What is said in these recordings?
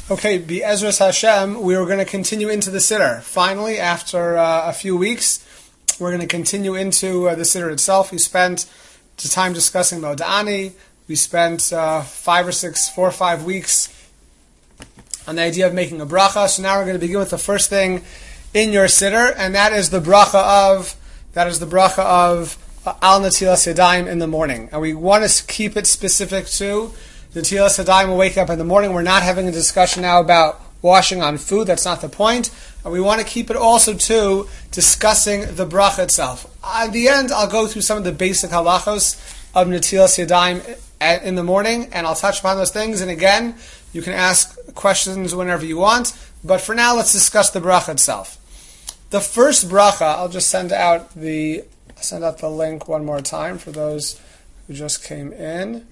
Okay, Be'ezras Hashem, we were going to continue into the Siddur. Finally, after a few weeks, we're going to continue into the Siddur itself. We spent the time discussing Moda'ani. We spent 4 or 5 weeks on the idea of making a bracha. So now we're going to begin with the first thing in your Siddur, and that is the bracha of Al Natilas Yadayim in the morning. And we want to keep it specific to Natilas Yadayim. We'll wake up in the morning. We're not having a discussion now about washing on food. That's not the point. And we want to keep it also to discussing the bracha itself. At the end, I'll go through some of the basic halachos of Natilas Yadayim in the morning, and I'll touch upon those things. And again, you can ask questions whenever you want. But for now, let's discuss the bracha itself. The first bracha, I'll just send out the link one more time for those who just came in.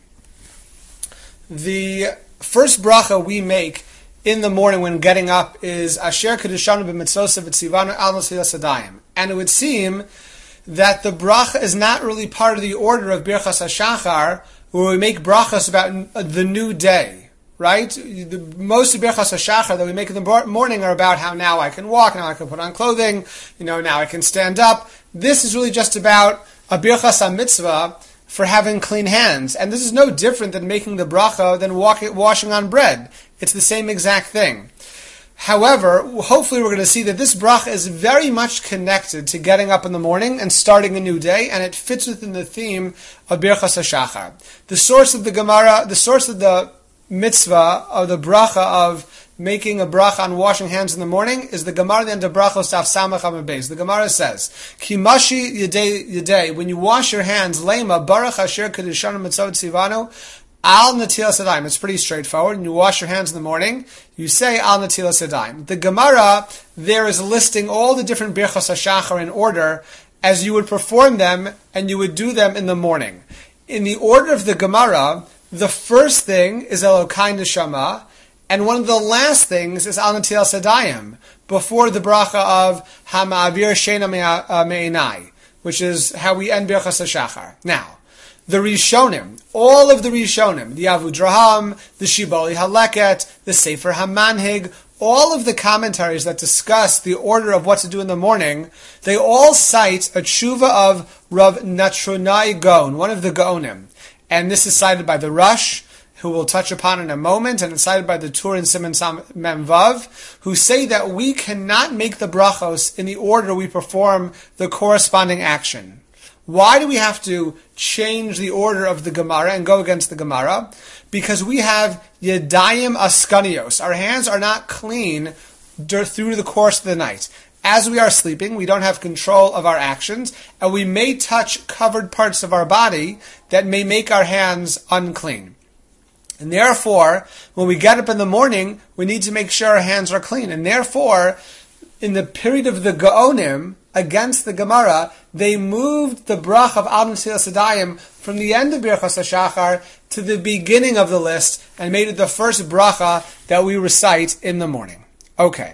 The first bracha we make in the morning when getting up is Asher Kedushanu b'mitzvosav v'tzivanu al natilas yadayim. And it would seem that the bracha is not really part of the order of Birchas HaShachar, where we make brachas about the new day. Right? Most of Birchas HaShachar that we make in the morning are about how now I can walk, now I can put on clothing, now I can stand up. This is really just about a Birchas HaMitzvah for having clean hands. And this is no different than making the bracha than washing on bread. It's the same exact thing. However, hopefully we're going to see that this bracha is very much connected to getting up in the morning and starting a new day, and it fits within the theme of Birchas HaShachar. The source of the Gemara, the source of the mitzvah of the bracha of making a bracha on washing hands in the morning is the Gemara the end of brachos Daf Samach Amud Beis. The Gemara says, "Kimashi yedei, when you wash your hands, lema barach asher kedushanu mitzvot tzivanu al natilas yadayim." It's pretty straightforward. When you wash your hands in the morning, you say al natilas yadayim. The Gemara there is listing all the different birchos hashachar in order as you would perform them, and you would do them in the morning. In the order of the Gemara, the first thing is Elokai Neshama, and one of the last things is Al Natilas Yadayim, before the bracha of Hama'avir Sheina Me'enai, which is how we end Birchas HaShachar. Now, the Rishonim, all of the Rishonim, the Avudraham, the Shibali Haleket, the Sefer HaManhig, all of the commentaries that discuss the order of what to do in the morning, they all cite a tshuva of Rav Natronai Gaon, one of the Gaonim. And this is cited by the Rush, who we'll touch upon in a moment, and it's cited by the Tur and Siman Mem Vav, who say that we cannot make the brachos in the order we perform the corresponding action. Why do we have to change the order of the Gemara and go against the Gemara? Because we have Yadayim Askanios. Our hands are not clean through the course of the night. As we are sleeping, we don't have control of our actions, and we may touch covered parts of our body that may make our hands unclean. And therefore, when we get up in the morning, we need to make sure our hands are clean. And therefore, in the period of the Gaonim, against the Gemara, they moved the brach of Al Natilas Yadayim from the end of Birchas HaShachar to the beginning of the list, and made it the first bracha that we recite in the morning. Okay.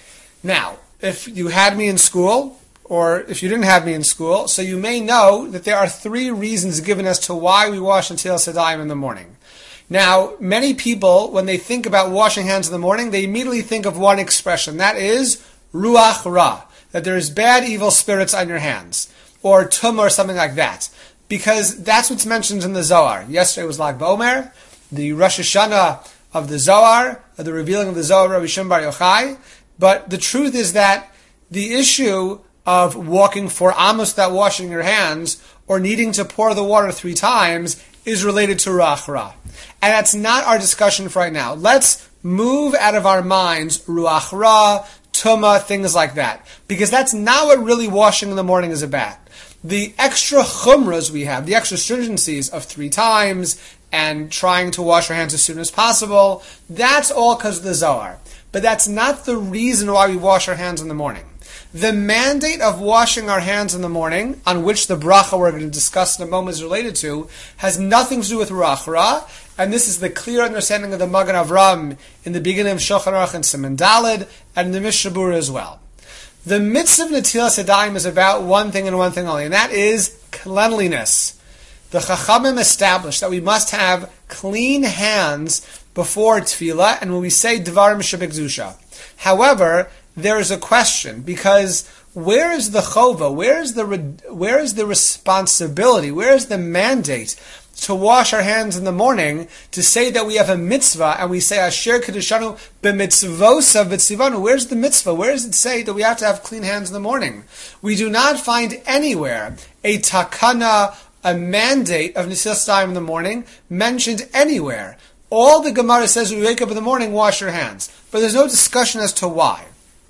Now, if you had me in school, or if you didn't have me in school, so you may know that there are 3 reasons given as to why we wash Natilas Yadayim in the morning. Now, many people, when they think about washing hands in the morning, they immediately think of one expression. That is ruach ra, that there is bad, evil spirits on your hands, or tum, or something like that, because that's what's mentioned in the Zohar. Yesterday was Lag BaOmer, the Rosh Hashanah of the Zohar, the revealing of the Zohar of Rabbi Shimon Bar Yochai. But the truth is that the issue of walking for amos without washing your hands, or needing to pour the water 3 times, is related to ruach ra. And that's not our discussion for right now. Let's move out of our minds ruach ra, tuma, things like that. Because that's not what really washing in the morning is about. The extra chumras we have, the extra stringencies of 3 times, and trying to wash our hands as soon as possible, that's all because of the Zohar. But that's not the reason why we wash our hands in the morning. The mandate of washing our hands in the morning, on which the bracha we're going to discuss in a moment is related to, has nothing to do with ruach ra, and this is the clear understanding of the Magen Avram in the beginning of Shulchan Aruch and Siman Daled, and the Mishnah Berurah as well. The mitzvah of Natilas Yadayim is about one thing and one thing only, and that is cleanliness. The Chachamim established that we must have clean hands before tefillah, and when we say Dvarim Shebekdusha. However, there is a question, because where is the chova? Where is the responsibility? Where is the mandate to wash our hands in the morning, to say that we have a mitzvah, and we say Asher Kedushanu b'mitzvosa v'tzivanu? Where's the mitzvah? Where does it say that we have to have clean hands in the morning? We do not find anywhere a takana, a mandate of Nesilas Yadayim in the morning mentioned anywhere. All the Gemara says when we wake up in the morning, wash your hands. But there's no discussion as to why.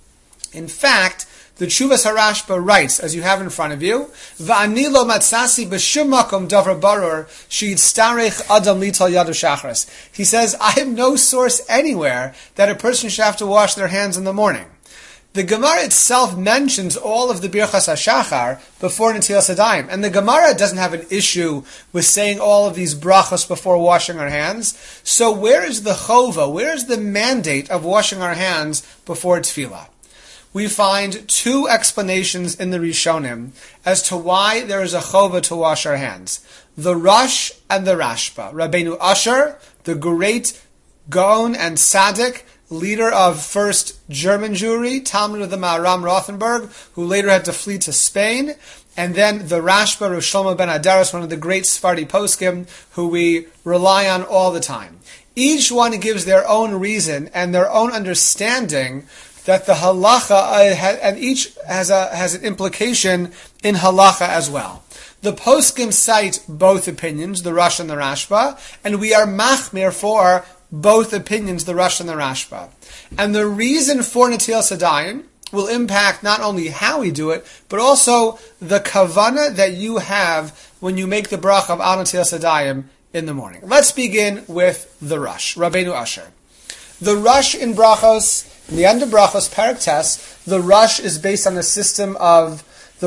In fact, the Tshuvas Harashba writes, as you have in front of you, "Va'ani lo matzasi b'shum makom davar barur sheyitztarech adam lital yadu shachris." He says, I have no source anywhere that a person should have to wash their hands in the morning. The Gemara itself mentions all of the Birchas HaShachar before Netilas Yadayim, and the Gemara doesn't have an issue with saying all of these brachos before washing our hands. So where is the chova? Where is the mandate of washing our hands before tefillah? We find two explanations in the Rishonim as to why there is a chova to wash our hands. The Rosh and the Rashba. Rabbeinu Asher, the great Gaon and Tzaddik, leader of first German Jewry, Talmud of the Maharam Rothenburg, who later had to flee to Spain, and then the Rashba, Rav Shlomo ben Adaras, one of the great Sephardi poskim, who we rely on all the time. Each one gives their own reason and their own understanding that the halacha, and each has an implication in halacha as well. The poskim cite both opinions, the Rosh and the Rashba, and we are machmir for both opinions, the Rosh and the Rashba. And the reason for Netilas Yadayim will impact not only how we do it, but also the kavana that you have when you make the bracha of Al Netilas Yadayim in the morning. Let's begin with the Rosh, Rabbeinu Asher. The Rosh in brachos, in the end of brachos, Perek Tes, the Rosh is based on the system of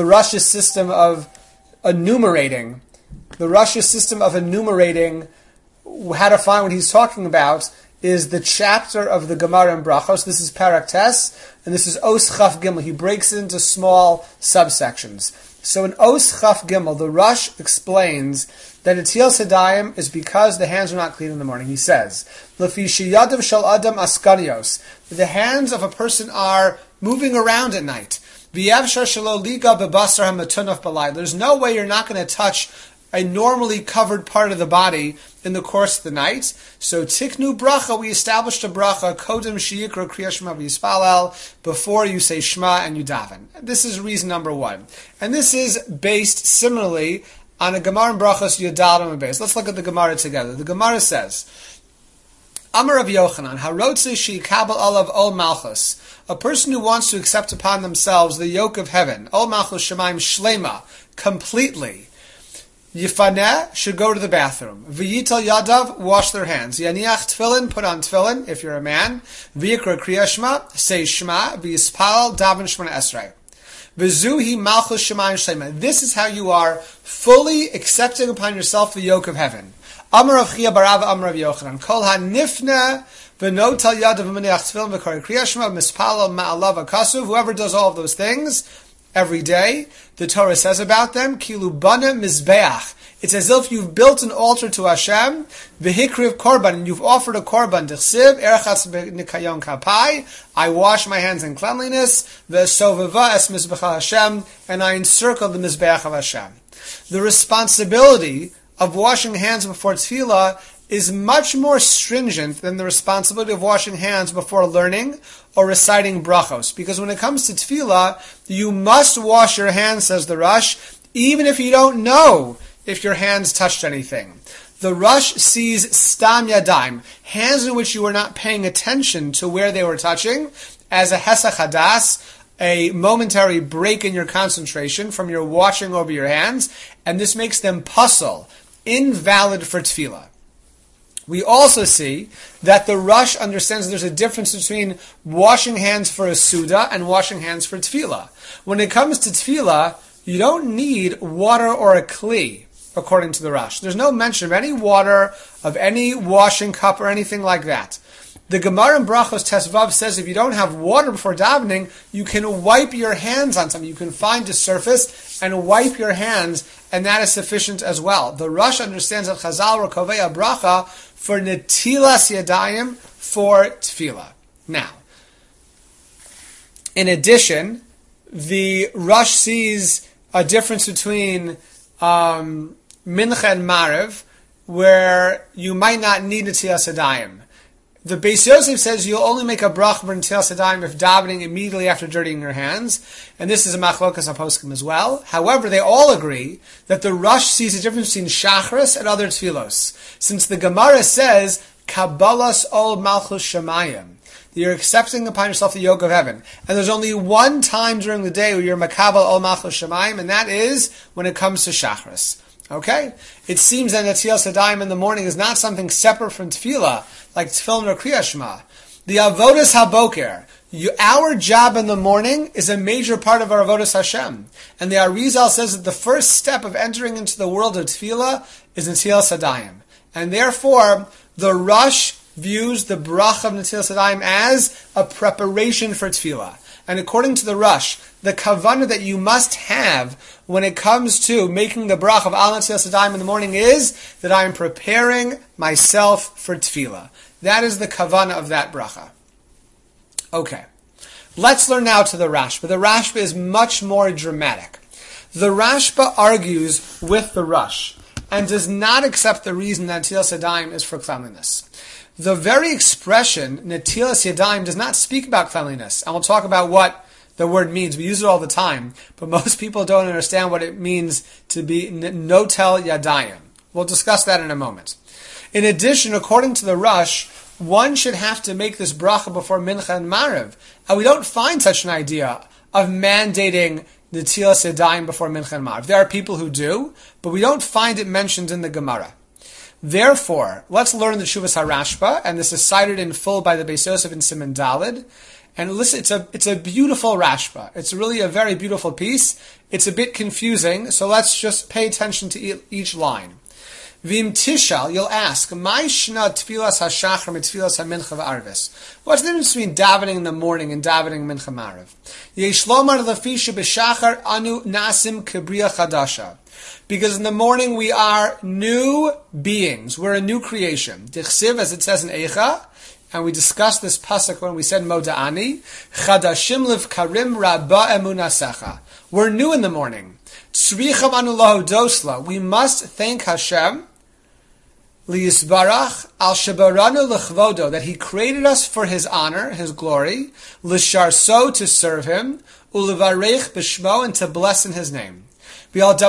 enumerating. The Rosh's system of enumerating how to find what he's talking about is the chapter of the Gemara in Brachos. This is Perek Tes, and this is Os Chaf Gimel. He breaks it into small subsections. So in Os Chaf Gimel, the Rosh explains that Netilas Yadayim is because the hands are not clean in the morning. He says, Lefi sheyadav shel adam askanios, the hands of a person are moving around at night. V'yavshar shelo liga bebasar hamatunaf balay. There's no way you're not going to touch a normally covered part of the body in the course of the night. So tiknu bracha, we established a bracha, kodem sheyikra kriya shema v'yispalel, before you say shema and you daven. This is reason number one. And this is based similarly on a Gemara in Brachos Yudal and Beis. Let's look at the Gemara together. The Gemara says, Amar Rav Yochanan, harotze sheikabel alav ol malchus, a person who wants to accept upon themselves the yoke of heaven, ol malchus shemaim shlema, completely, Yifaneh should go to the bathroom. V'yital yadav, wash their hands. Yaniach tefillin, put on tefillin, if you're a man. V'yikra kriya shema, say shema. V'yispal, daven shemona esrei. V'zuhi malchus shemayim shlema. This is how you are fully accepting upon yourself the yoke of heaven. Amar Rav Chia Barav, Amar Rav Yochanan. Kol ha-nifne v'notal yadav v'maniach tefillin v'kara kriya shema v'mispal ma'alav akasuv. Whoever does all of those things every day, the Torah says about them, Kilu bana mizbeach. It's as if you've built an altar to Hashem, v'hikriv korban, and you've offered a korban, d'chsiv, erchatz nikayon kapai, I wash my hands in cleanliness, v'sovava es mizbecha Hashem, and I encircle the mizbeach of Hashem. The responsibility of washing hands before tefillah is much more stringent than the responsibility of washing hands before learning or reciting brachos. Because when it comes to tefillah, you must wash your hands, says the Rosh, even if you don't know if your hands touched anything. The Rosh sees stam yadayim, hands in which you were not paying attention to where they were touching, as a hesach hadas, a momentary break in your concentration from your washing over your hands, and this makes them puzzle, invalid for tefillah. We also see that the Rosh understands there's a difference between washing hands for a Suda and washing hands for Tefillah. When it comes to Tefillah, you don't need water or a Kli, according to the Rosh. There's no mention of any water, of any washing cup or anything like that. The Gemara in Brachos Tesvav says if you don't have water before davening, you can wipe your hands on something. You can find a surface and wipe your hands, and that is sufficient as well. The Rosh understands that Chazal were kovei a bracha for netilas yadayim for tefillah. Now, in addition, the Rosh sees a difference between Mincha and Maariv, where you might not need netilas yadayim. The Beis Yosef says you'll only make a bracha for netilas yadayim if davening immediately after dirtying your hands, and this is a machlokas haposkim as well. However, they all agree that the Rosh sees a difference between shachris and other tefillos, since the Gemara says kabbalas ol malchus shamayim. You're accepting upon yourself the yoke of heaven. And there's only one time during the day where you're makabel ol malchus shamayim, and that is when it comes to shachris. Okay? It seems that netilas yadayim in the morning is not something separate from tefillah, like tefillin or kriyas shema. The avodas haboker, our job in the morning, is a major part of our avodas Hashem. And the Arizal says that the first step of entering into the world of tefillah is netilas yadayim. And therefore, the Rosh views the bracha of netilas yadayim as a preparation for tefillah. And according to the Rosh, the kavanah that you must have when it comes to making the bracha of al netilas yadayim in the morning is that I am preparing myself for tefillah. That is the kavanah of that bracha. Okay. Let's learn now to the Rashba. The Rashba is much more dramatic. The Rashba argues with the Rosh and does not accept the reason that netilas yadayim is for cleanliness. The very expression, netilas yadayim, does not speak about cleanliness. And we'll talk about what the word means. We use it all the time, but most people don't understand what it means to be notel yadayim. We'll discuss that in a moment. In addition, according to the Rosh, one should have to make this bracha before Mincha and Maariv. And we don't find such an idea of mandating netilas yadayim before Mincha and Maariv. There are people who do, but we don't find it mentioned in the Gemara. Therefore, let's learn the Shuvas HaRashba, and this is cited in full by the Beis Yosef in Siman Daled. And listen, it's a beautiful Rashba. It's really a very beautiful piece. It's a bit confusing, so let's just pay attention to each line. Vim tishal, you'll ask, "My shna tfilas hashachar mit tfilas hamincha v'arvis." What's the difference between davening in the morning and davening mincha ma'ariv? Yesh lomar lefisha b'shachar anu nasim kebriya chadasha. Because in the morning we are new beings. We're a new creation. Dichsiv, as it says in Eicha, and we discussed this pasuk when we said Moda'ani, Chadashim livkarim rabba emunasecha. We're new in the morning. Tzricham anu lahu dosla. We must thank Hashem, liyisbarach al shebaranu lechvodo, that He created us for His honor, His glory, lisharso, to serve Him, ulevarech b'shmo, and to bless in His name. And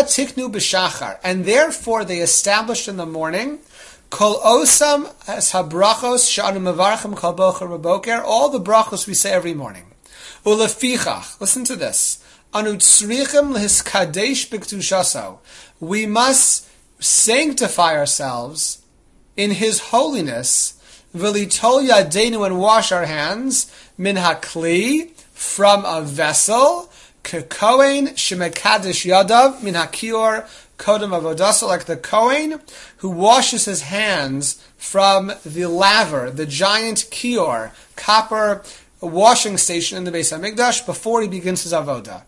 therefore they established in the morning kol osam as habrachos she'anu mevarchim kol bocher v'boker, all the brachos we say every morning. Ulefichach, listen to this. Anu tzrichim lehiskadesh b'kedushaso. We must sanctify ourselves in His holiness. V'litol yadeinu, and wash our hands, min hakli, from a vessel, Kohen shemekadesh yadav min hakior kodem avodasa, like the Kohen who washes his hands from the laver, the giant kior, copper washing station in the Beis Hamikdash before he begins his avodah.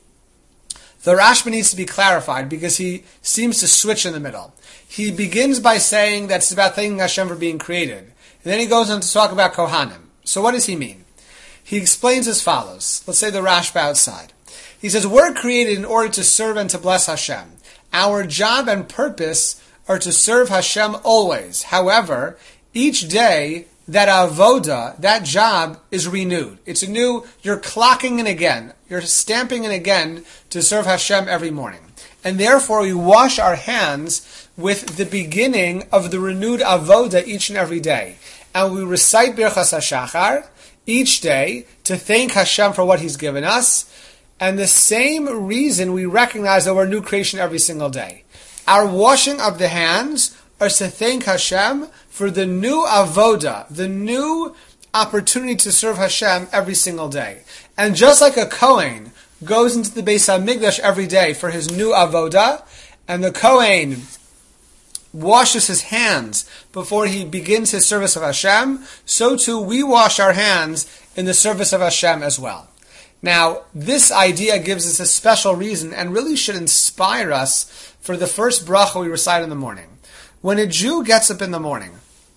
The Rashba needs to be clarified because he seems to switch in the middle. He begins by saying that it's about thanking Hashem for being created, and then he goes on to talk about Kohanim. So what does he mean? He explains as follows. Let's say the Rashba outside. He says, we're created in order to serve and to bless Hashem. Our job and purpose are to serve Hashem always. However, each day, that avoda, that job, is renewed. It's a new, you're clocking in again. You're stamping in again to serve Hashem every morning. And therefore, we wash our hands with the beginning of the renewed avoda each and every day. And we recite Birchas HaShachar each day to thank Hashem for what He's given us. And the same reason we recognize that we're a new creation every single day. Our washing of the hands are to thank Hashem for the new avoda, the new opportunity to serve Hashem every single day. And just like a Kohen goes into the Beis HaMikdash every day for his new avoda, and the Kohen washes his hands before he begins his service of Hashem, so too we wash our hands in the service of Hashem as well. Now, this idea gives us a special reason and really should inspire us for the first bracha we recite in the morning. When a Jew gets up in the morning,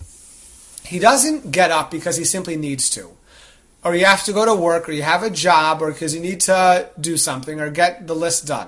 he doesn't get up because he simply needs to, or you have to go to work, or you have a job, or because you need to do something, or get the list done.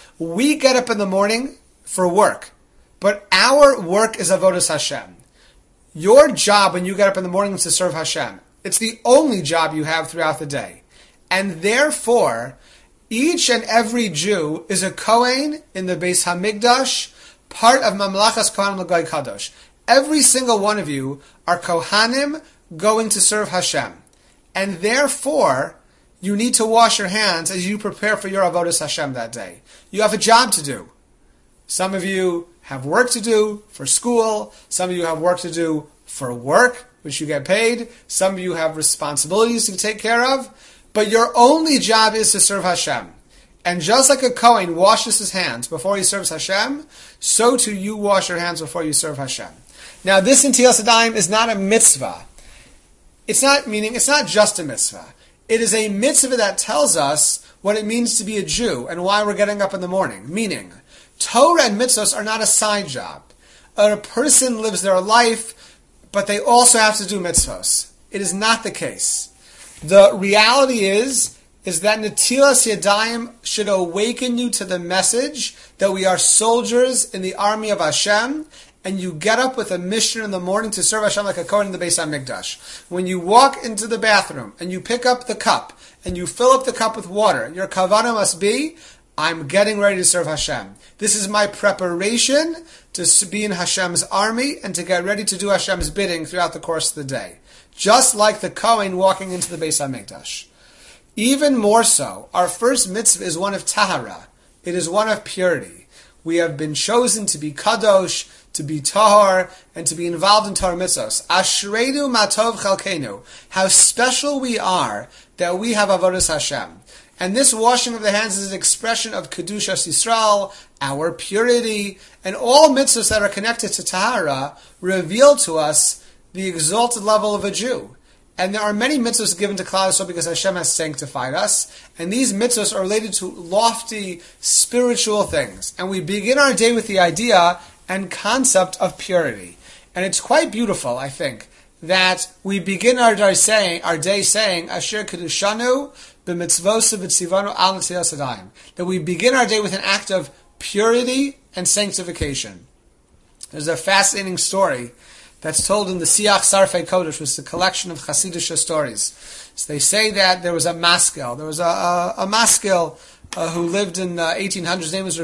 We get up in the morning for work, but our work is avodas Hashem. Your job when you get up in the morning is to serve Hashem. It's the only job you have throughout the day. And therefore, each and every Jew is a Kohen in the Beis Hamikdash, part of Mamlachas Kohanim L'Goy Kadosh. Every single one of you are Kohanim going to serve Hashem. And therefore, you need to wash your hands as you prepare for your avodas Hashem that day. You have a job to do. Some of you have work to do for school. Some of you have work to do for work, which you get paid. Some of you have responsibilities to take care of. But your only job is to serve Hashem. And just like a Kohen washes his hands before he serves Hashem, so too you wash your hands before you serve Hashem. Now, this Netilas Yadayim is not a mitzvah. It's not just a mitzvah. It is a mitzvah that tells us what it means to be a Jew and why we're getting up in the morning. Meaning, Torah and mitzvahs are not a side job. A person lives their life, but they also have to do mitzvahs. It is not the case. The reality is that Netilas Yadayim should awaken you to the message that we are soldiers in the army of Hashem, and you get up with a mission in the morning to serve Hashem like a Kohen in the Beis HaMikdash. When you walk into the bathroom and you pick up the cup and you fill up the cup with water, your kavanah must be, I'm getting ready to serve Hashem. This is my preparation to be in Hashem's army and to get ready to do Hashem's bidding throughout the course of the day. Just like the Kohen walking into the Beis HaMikdash. Even more so, our first mitzvah is one of tahara. It is one of purity. We have been chosen to be kadosh, to be tahar, and to be involved in Torah mitzvos. Ashreinu matov chalkenu. How special we are that we have avodas Hashem. And this washing of the hands is an expression of Kedushas Yisrael, our purity, and all mitzvahs that are connected to tahara reveal to us the exalted level of a Jew. And there are many mitzvahs given to Klal Yisrael because Hashem has sanctified us. And these mitzvahs are related to lofty spiritual things. And we begin our day with the idea and concept of purity. And it's quite beautiful, I think, that we begin our day saying, Asher Kedushanu b'mitzvosav v'tzivanu al Netilas Yadayim. That we begin our day with an act of purity and sanctification. There's a fascinating story that's told in the Siach Sarfei Kodesh, which is a collection of Chassidish stories. So they say that there was a maskil. There was a maskil who lived in 1800s. His name was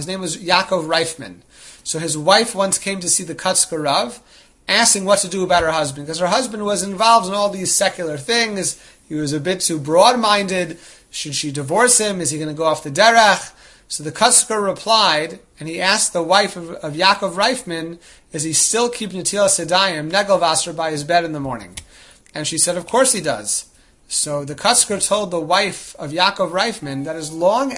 Yaakov Reifman. So his wife once came to see the Kotzker Rav, asking what to do about her husband, because her husband was involved in all these secular things. He was a bit too broad-minded. Should she divorce him? Is he going to go off the derech? So the Kotzker replied, and he asked the wife of Yaakov Reifman, is he still keeping Netilas Yadayim, Negel Vaser, by his bed in the morning? And she said, of course he does. So the Kotzker told the wife of Yaakov Reifman that as long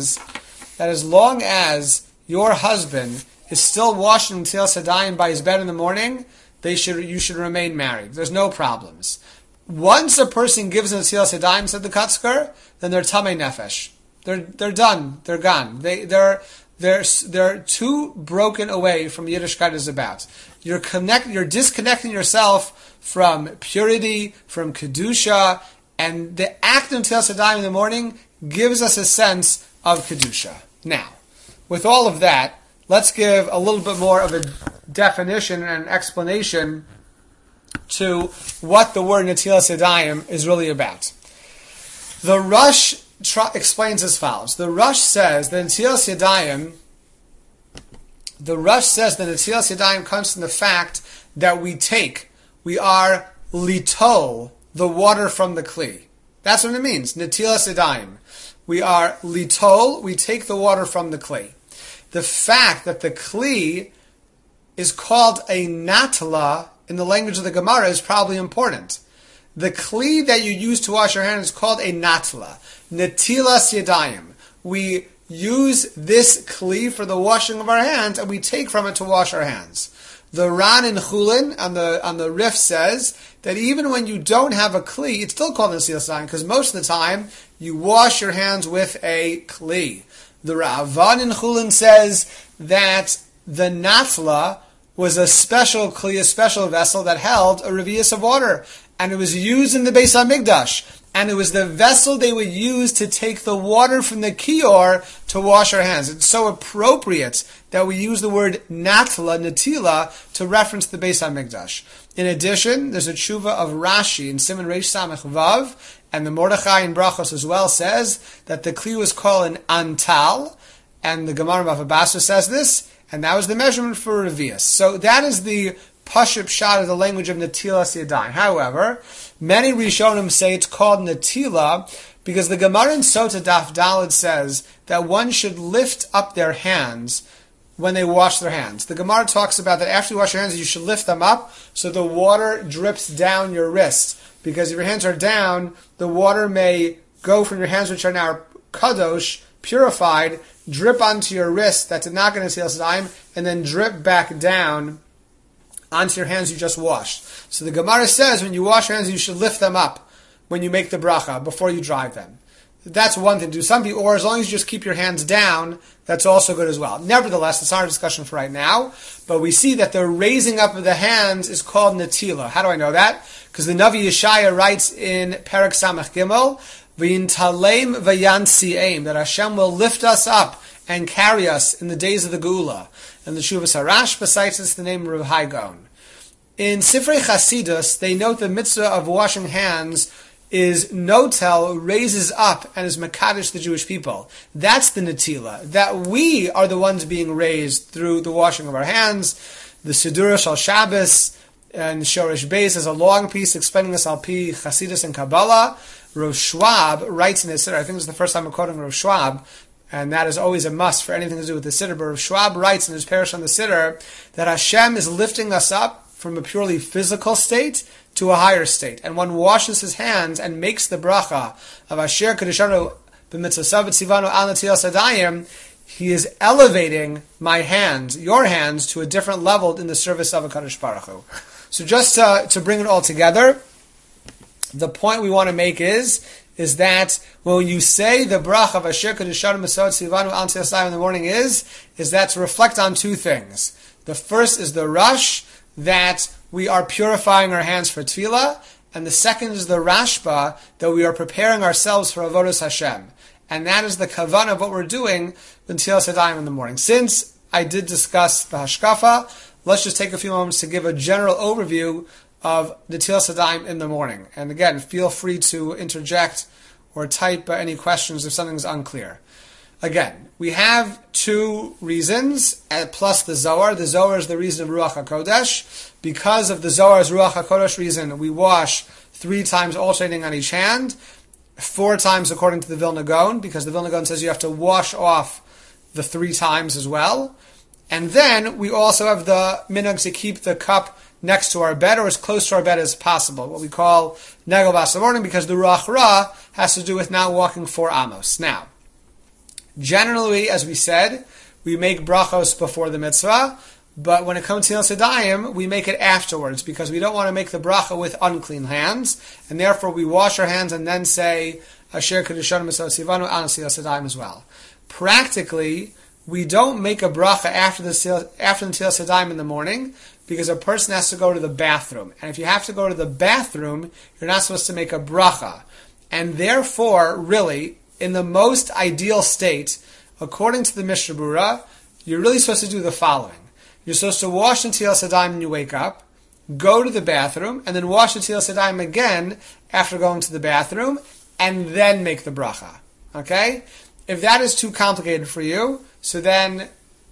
as your husband is still washing Netilas Yadayim by his bed in the morning, you should remain married. There's no problems. Once a person gives Netilas Yadayim, said the Kotzker, then they're Tamei Nefesh. They're done. They're gone. They're too broken away from Yiddishkeit is about. You're disconnecting yourself from purity, from kedusha, and the act of Netilas Yadayim in the morning gives us a sense of kedusha. Now, with all of that, let's give a little bit more of a definition and explanation to what the word Netilas Yadayim is really about. The Rush explains as follows. The Rush says that Netilas Yadayim comes from the fact that we are litol, the water from the kli. That's what it means, Netilas Yadayim. We are litol, we take the water from the kli. The fact that the kli is called a natla in the language of the Gemara is probably important. The kli that you use to wash your hands is called a natla. Netilas Yadayim. We use this kli for the washing of our hands, and we take from it to wash our hands. The Ran in Chulin on the Rif says that even when you don't have a kli, it's still called Netilas Yadayim, because most of the time you wash your hands with a kli. The Ra'avan in Chulin says that the Nafla was a special kli, a special vessel that held a revius of water, and it was used in the Beis HaMikdash. And it was the vessel they would use to take the water from the kior to wash our hands. It's so appropriate that we use the word natla, natila, to reference the Beis HaMikdash. In addition, there's a tshuva of Rashi in Siman Reish Samech Vav, and the Mordechai in Brachos as well says that the kli was called an antal, and the Gemara Bava Basra says this, and that was the measurement for revius. So that is the Pashut Pshat of the language of Netilas Yadayim. However, many Rishonim say it's called Netila because the Gemara in Sota Daf Daled says that one should lift up their hands when they wash their hands. The Gemara talks about that after you wash your hands, you should lift them up so the water drips down your wrist. Because if your hands are down, the water may go from your hands, which are now kadosh, purified, drip onto your wrist, that's not going to Netilas Yadayim, and then drip back down onto your hands you just washed. So the Gemara says when you wash your hands, you should lift them up when you make the bracha before you dry them. That's one thing to do. Some people, or as long as you just keep your hands down, that's also good as well. Nevertheless, it's not our discussion for right now, but we see that the raising up of the hands is called netila. How do I know that? Because the Navi Yeshaya writes in Perek Samach Gimel, V'yintalem v'yansi'em, that Hashem will lift us up and carry us in the days of the Geula. And the Shuvas Harash besides us the name of Rav Hai Gaon. In Sifrei Chasidus, they note the mitzvah of washing hands is notel, raises up, and is mekadosh the Jewish people. That's the netila. That we are the ones being raised through the washing of our hands. The Siddur Shal Shabbos and Shoresh Beis is a long piece explaining this al pi Chasidus and Kabbalah. Rav Schwab writes in his Siddur, I think it's the first time I'm quoting Rav Schwab, and that is always a must for anything to do with the Siddur. But Rav Schwab writes in his parish on the Siddur that Hashem is lifting us up from a purely physical state to a higher state. And one washes his hands and makes the bracha of Asher Kedeshanu b'mitzvosav v'tzivanu al Netilas Yadayim, he is elevating my hands, your hands, to a different level in the service of HaKadosh Baruch Hu. So just to bring it all together, the point we want to make is that when you say the bracha of Asher Kedeshanu Masod Tzivanu Al Netilas Yadayim in the morning is that to reflect on two things. The first is the rush, that we are purifying our hands for tefillah, and the second is the rashba, that we are preparing ourselves for avodas Hashem. And that is the kavanah of what we're doing in Netilas Yadayim in the morning. Since I did discuss the hashkafa, let's just take a few moments to give a general overview of the Netilas Yadayim in the morning. And again, feel free to interject or type any questions if something's unclear. Again, we have two reasons, plus the Zohar. The Zohar is the reason of Ruach HaKodesh. Because of the Zohar's Ruach HaKodesh reason, we wash 3 times alternating on each hand, 4 times according to the Vilna Gaon, because the Vilna Gaon says you have to wash off the 3 times as well. And then we also have the minhag to keep the cup next to our bed or as close to our bed as possible, what we call Negel Bas morning, because the Ruach Ra has to do with not walking 4 amos. Now, generally, as we said, we make brachos before the mitzvah, but when it comes to Netilas Yadayim, we make it afterwards because we don't want to make the bracha with unclean hands, and therefore we wash our hands and then say Asher Kedeshanu Masod Tzivanu Al Netilas Yadayim as well. Practically, we don't make a bracha after the Netilas Yadayim in the morning because a person has to go to the bathroom, and if you have to go to the bathroom, you're not supposed to make a bracha, and therefore, really, in the most ideal state, according to the Mishnah Berurah, you're really supposed to do the following. You're supposed to wash Netilas Yadayim when you wake up, go to the bathroom, and then wash Netilas Yadayim again after going to the bathroom, and then make the bracha. Okay? If that is too complicated for you, so then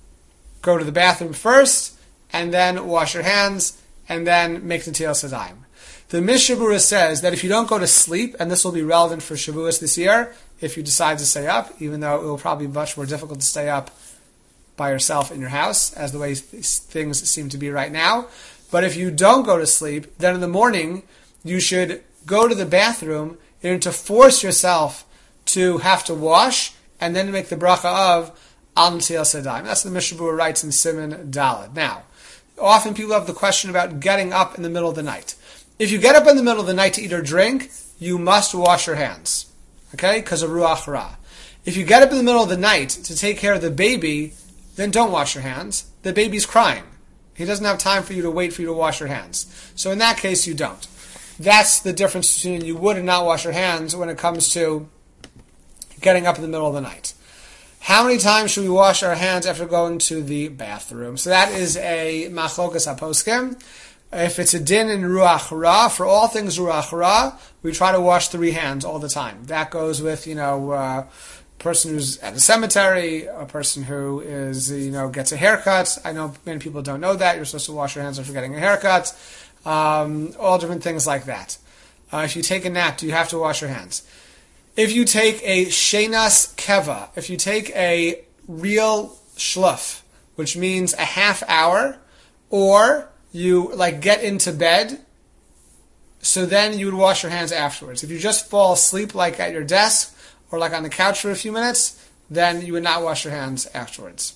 go to the bathroom first, and then wash your hands, and then make the Netilas Yadayim. The Mishnah Berurah says that if you don't go to sleep, and this will be relevant for Shavuos this year, if you decide to stay up, even though it will probably be much more difficult to stay up by yourself in your house, as the way things seem to be right now. But if you don't go to sleep, then in the morning, you should go to the bathroom in order to force yourself to have to wash, and then make the bracha of Al Netilas Yadayim. That's what the Mishnah Berurah writes in Siman Daled. Now, often people have the question about getting up in the middle of the night. If you get up in the middle of the night to eat or drink, you must wash your hands. Okay? Because of Ruach Ra. If you get up in the middle of the night to take care of the baby, then don't wash your hands. The baby's crying. He doesn't have time for you to wait for you to wash your hands. So in that case, you don't. That's the difference between you would and not wash your hands when it comes to getting up in the middle of the night. How many times should we wash our hands after going to the bathroom? So that is a machlokas haposkim. If it's a din in Ruach Ra, for all things Ruach Ra, we try to wash 3 hands all the time. That goes with, a person who's at a cemetery, a person who is, gets a haircut. I know many people don't know that. You're supposed to wash your hands after getting a haircut. All different things like that. If you take a nap, do you have to wash your hands? If you take a shenas keva, if you take a real shluf, which means a half hour, or you get into bed, so then you would wash your hands afterwards. If you just fall asleep at your desk or on the couch for a few minutes, then you would not wash your hands afterwards.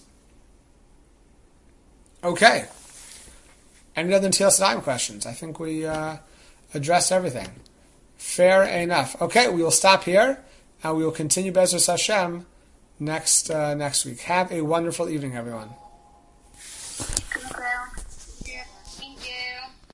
Okay. Any other Netilas Yadayim questions? I think we addressed everything. Fair enough. Okay, we will stop here, and we will continue Be'ezus Hashem next week. Have a wonderful evening, everyone.